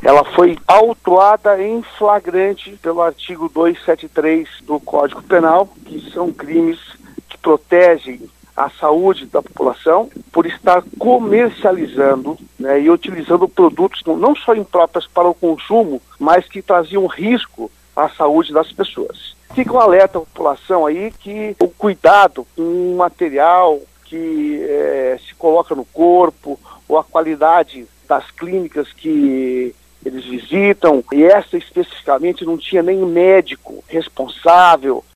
ela foi autuada em flagrante pelo artigo 273 do Código Penal, que são crimes que protegem a saúde da população por estar comercializando, né, e utilizando produtos não só impróprios para o consumo, mas que traziam risco à saúde das pessoas. Fica um alerta à população aí que o cuidado com o material que se coloca no corpo, ou a qualidade das clínicas que eles visitam, e essa especificamente não tinha nem médico responsável.